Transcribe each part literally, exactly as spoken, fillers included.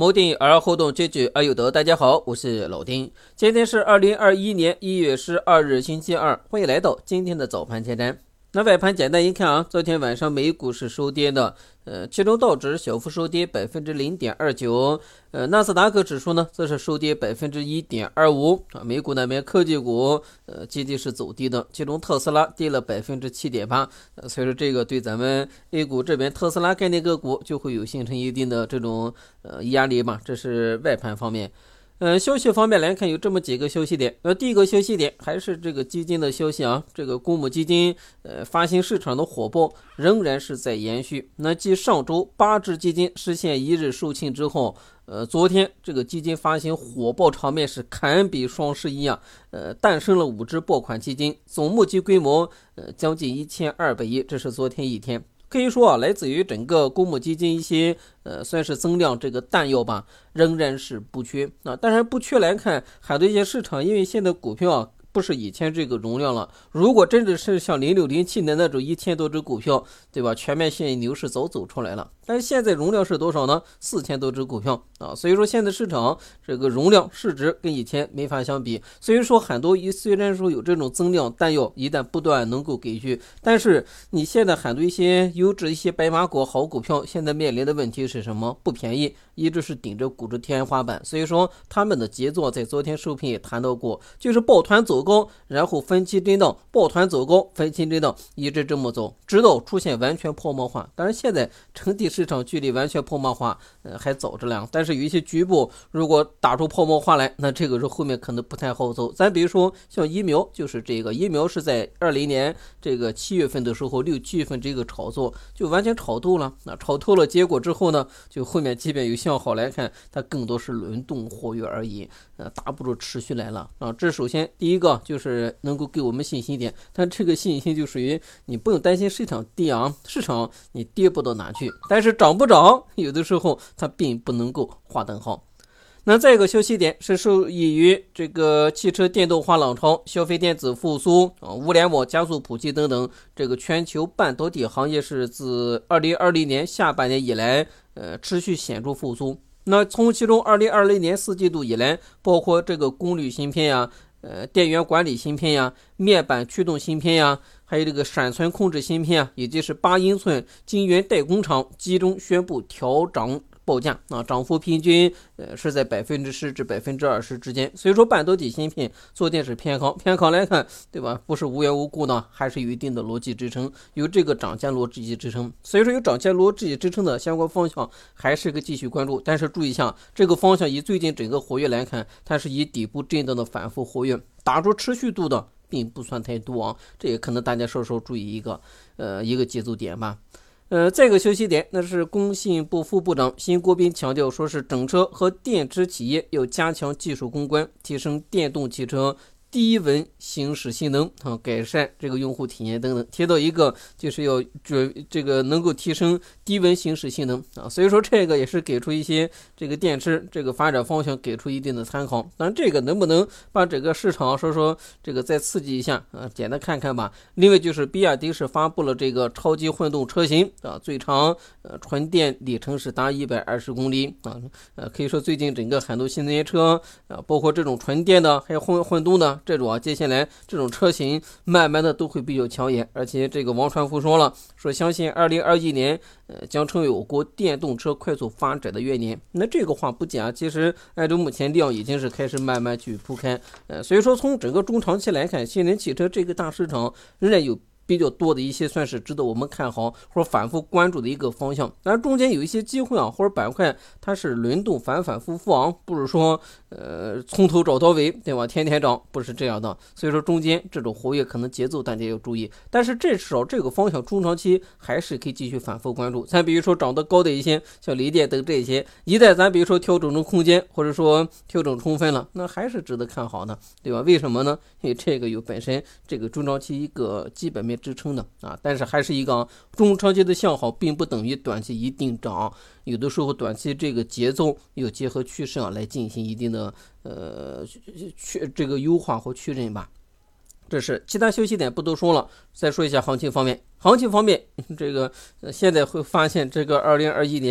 谋定而后动，结局而有得。大家好，我是老丁。今天是二零二一年一月十二日星期二，欢迎来到今天的早盘前瞻。那外盘简单一看啊，昨天晚上美股是收跌的，呃，其中道指小幅收跌百分之零点二九，呃，纳斯达克指数呢则是收跌百分之一点二五啊。美股那边科技股呃基地是走低的，其中特斯拉跌了百分之七点八，呃，所以说这个对咱们 A 股这边特斯拉概念个股就会有形成一定的这种呃压力吧。这是外盘方面。呃，消息方面来看，有这么几个消息点。呃，第一个消息点还是这个基金的消息啊，这个公募基金呃发行市场的火爆仍然是在延续。那继上周八只基金实现一日售罄之后，呃，昨天这个基金发行火爆场面是堪比双十一啊，呃，诞生了五只爆款基金，总募集规模呃将近一千二百亿，这是昨天一天。可以说啊，来自于整个公募基金一些呃，算是增量这个弹药吧，仍然是不缺啊。当然不缺来看，很多一些市场因为现在股票啊不是以前这个容量了，如果真的是像零六零七年那种一千多只股票，对吧？全面性牛市早走出来了。但是现在容量是多少呢？四千多只股票啊，所以说现在市场这个容量市值跟以前没法相比。所以说很多一虽然说有这种增量弹药，一旦不断能够给予，但是你现在很多一些优质一些白马股好股票，现在面临的问题是什么？不便宜，一直是顶着股指天花板。所以说他们的节奏在昨天收评也谈到过，就是抱团走高，然后分期震荡，抱团走高，分期震荡，一直这么走，直到出现完全泡沫化。当然现在整体市场距离完全泡沫化呃还早着呢，但是有一些局部如果打出泡沫化来，那这个是后面可能不太好走。咱比如说像疫苗，就是这个疫苗是在二零年这个七月份的时候，六七月份这个炒作就完全炒透了，那炒透了结果之后呢，就后面即便有向好来看，它更多是轮动活跃而已，呃打不住持续来了啊。这首先第一个就是能够给我们信心点，但这个信心就属于你不用担心市场跌啊，市场你跌不到哪去，但是涨不涨有的时候它并不能够划等号。那再一个消息点是受益于这个汽车电动化浪潮、消费电子复苏啊、物联网加速普及等等，这个全球半导体行业是自二零二零年下半年以来呃持续显著复苏。那从其中二零二零年四季度以来，包括这个功率芯片呀、呃电源管理芯片呀、面板驱动芯片呀，还有这个闪存控制芯片啊，以及是八英寸晶圆代工厂集中宣布调涨报价啊，涨幅平均呃是在百分之十至百分之二十之间。所以说半导体芯片昨天是偏高，偏高来看，对吧？不是无缘无故呢，还是有一定的逻辑支撑，有这个涨价逻辑支撑。所以说有涨价逻辑支撑的相关方向，还是个继续关注。但是注意一下，这个方向以最近整个活跃来看，它是以底部震荡的反复活跃，打出持续度的并不算太多啊，这也可能大家稍稍注意一个呃一个节奏点吧。呃，再一个消息点，那是工信部副部长辛国斌强调，说是整车和电池企业要加强技术攻关，提升电动汽车低温行驶性能啊，改善这个用户体验等等。提到一个就是要准这个能够提升低温行驶性能啊，所以说这个也是给出一些这个电池这个发展方向给出一定的参考。当然这个能不能把整个市场说说这个再刺激一下啊，简单看看吧。另外就是比亚迪是发布了这个超级混动车型啊，最长呃纯电里程是达一百二十公里啊，呃可以说最近整个很多新能源车啊，包括这种纯电的还有混混动的。这种啊，接下来这种车型慢慢的都会比较抢眼，而且这个王传福说了，说相信二零二一年呃将成为我国电动车快速发展的元年。那这个话不假，其实按照目前量已经是开始慢慢去铺开，呃，所以说从整个中长期来看，新能源汽车这个大市场仍然有比较多的一些算是值得我们看好或者反复关注的一个方向。当然中间有一些机会啊或者板块它是轮动反反复复啊，不是说呃从头找到尾，对吧？天天涨，不是这样的。所以说中间这种活跃可能节奏大家要注意，但是至少这个方向中长期还是可以继续反复关注。咱比如说涨得高的一些像锂电等这些，一旦咱比如说调整成空间或者说调整充分了，那还是值得看好的，对吧？为什么呢？因为这个有本身这个中长期一个基本面支撑的啊，但是还是一个中长期的向好，并不等于短期一定涨，有的时候短期这个节奏要结合趋势啊来进行一定的呃确这个优化或确认吧。这是其他休息点不多说了，再说一下行情方面。行情方面，这个、呃、现在会发现这个二零二一年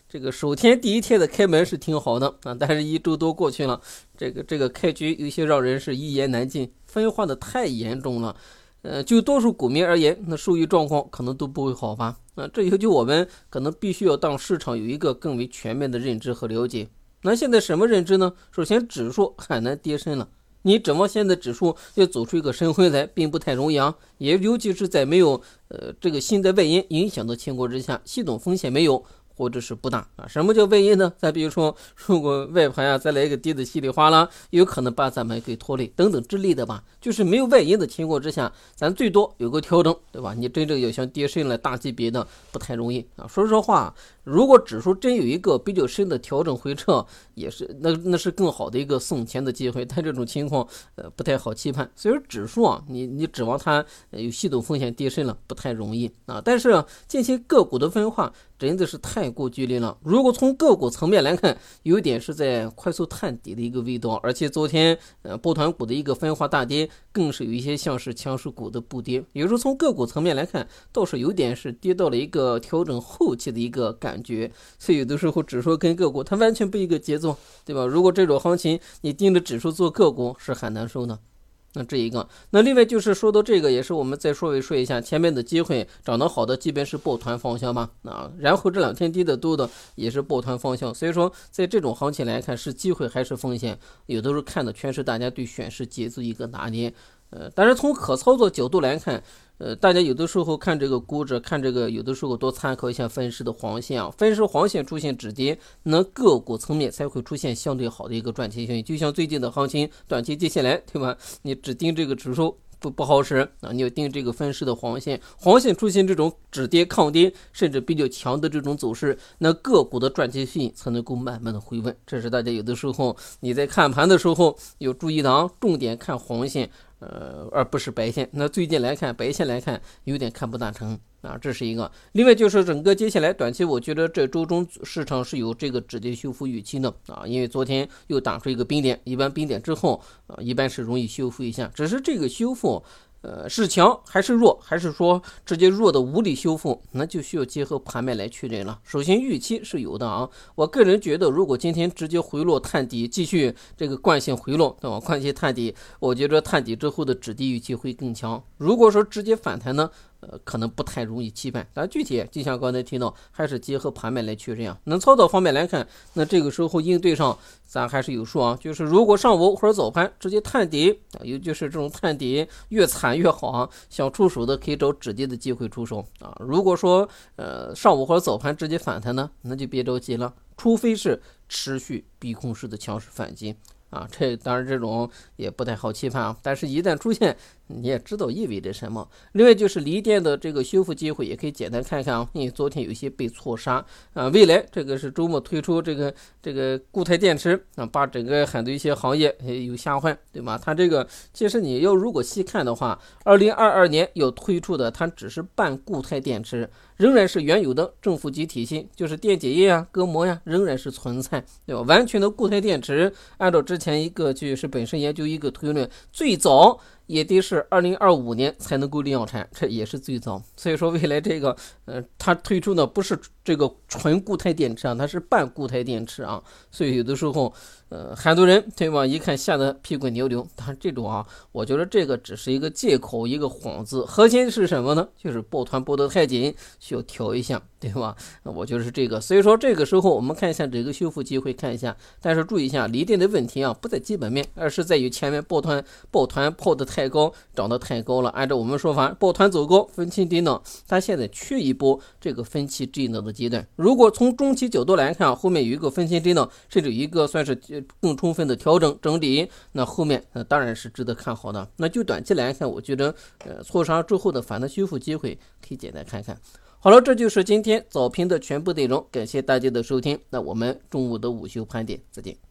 这个首天第一天的开门是挺好的啊，但是一周多过去了，这个这个开局有些让人是一言难尽，分化的太严重了。呃，就多数股民而言，那收益状况可能都不会好吧？啊，这要求我们可能必须要当市场有一个更为全面的认知和了解。那现在什么认知呢？首先，指数很难跌深了，你指望现在指数要走出一个深灰来，并不太容易啊。也尤其是在没有呃这个新的外因影响的情况之下，系统风险没有，或者是不大啊。什么叫外因呢？再比如说，如果外盘啊再来一个跌的稀里哗啦，有可能把咱们给拖累等等之类的吧。就是没有外因的情况之下，咱最多有个调整，对吧？你真正要想跌深了大级别的，不太容易啊。说实话，如果指数真有一个比较深的调整回撤，也是那那是更好的一个送钱的机会，但这种情况呃不太好期盼。所以说指数啊，你你指望它有系统风险跌深了，不太容易啊。但是近期个股的分化真的是太过剧烈了。如果从个股层面来看，有一点是在快速探底的一个味道，而且昨天呃抱团股的一个分化大跌，更是有一些像是强势股的不跌。有时候从个股层面来看，倒是有点是跌到了一个调整后期的一个感觉。所以有的时候指数跟个股它完全不一个节奏，对吧？如果这种行情你盯着指数做个股是很难受的。那这一个，那另外就是说到这个，也是我们再说一说一下前面的机会涨得好的，基本是抱团方向嘛啊，然后这两天跌的多的也是抱团方向，所以说在这种行情来看，是机会还是风险，有的时候看的全是大家对选市节奏一个拿捏。呃，但是从可操作角度来看，呃，大家有的时候看这个估值，看这个有的时候多参考一下分时的黄线啊，分时黄线出现止跌，那个股层面才会出现相对好的一个赚钱性。就像最近的行情，短期接下来，对吧？你只盯这个指数不不好使啊，你要盯这个分时的黄线，黄线出现这种止跌抗跌，甚至比较强的这种走势，那个股的赚钱性才能够慢慢的回稳。这是大家有的时候你在看盘的时候有注意的啊，重点看黄线。呃，而不是白线。那最近来看，白线来看有点看不大成啊，这是一个。另外就是整个接下来短期，我觉得这周中市场是有这个止跌修复预期的啊，因为昨天又打出一个冰点，一般冰点之后啊，一般是容易修复一下，只是这个修复。呃，是强还是弱，还是说直接弱的无力修复，那就需要结合盘面来确认了。首先预期是有的啊，我个人觉得，如果今天直接回落探底，继续这个惯性回落，对吧？惯性探底，我觉得探底之后的止跌预期会更强。如果说直接反弹呢？呃，可能不太容易期盼，但具体就像刚才提到，还是结合盘面来确认啊。那操作方面来看，那这个时候应对上咱还是有数啊。就是如果上午或者早盘直接探底啊，尤其是这种探底越惨越好啊，想出手的可以找止跌的机会出手啊。如果说呃上午或者早盘直接反弹呢，那就别着急了，除非是持续逼空式的强势反击。啊，这当然这种也不太好期盼啊，但是一旦出现，你也知道意味着什么。另外就是锂电的这个修复机会，也可以简单看看啊，因为昨天有些被错杀啊。未来这个是周末推出这个这个固态电池啊，把整个很多一些行业有吓坏，对吧？它这个其实你要如果细看的话，二零二二年要推出的它只是半固态电池，仍然是原有的正负极体系，就是电解液啊、隔膜呀、啊，仍然是存在，对吧？完全的固态电池，按照之前一个就是本身研究一个推论，最早也得是二零二五年才能够量产，这也是最早。所以说未来这个呃，它推出的不是这个纯固态电池啊，它是半固态电池啊。所以有的时候呃，很多人对吧，一看吓得屁滚尿流。但这种啊，我觉得这个只是一个借口，一个幌子。核心是什么呢？就是抱团抱得太紧，需要调一下，对吧？我觉得是这个。所以说这个时候我们看一下这个修复机会，看一下。但是注意一下，锂电的问题啊，不在基本面，而是在于前面抱团抱团抱得太高，涨得太高了。按照我们说法，抱团走高，分期低档，它现在缺一波这个分期低档的阶段。如果从中期角度来看，后面有一个分期低档，甚至有一个算是更充分的调整整理，那后面那当然是值得看好的。那就短期来看，我觉得呃挫杀之后的反弹修复机会可以简单看看。好了，这就是今天早评的全部内容，感谢大家的收听。那我们中午的午休盘点再见。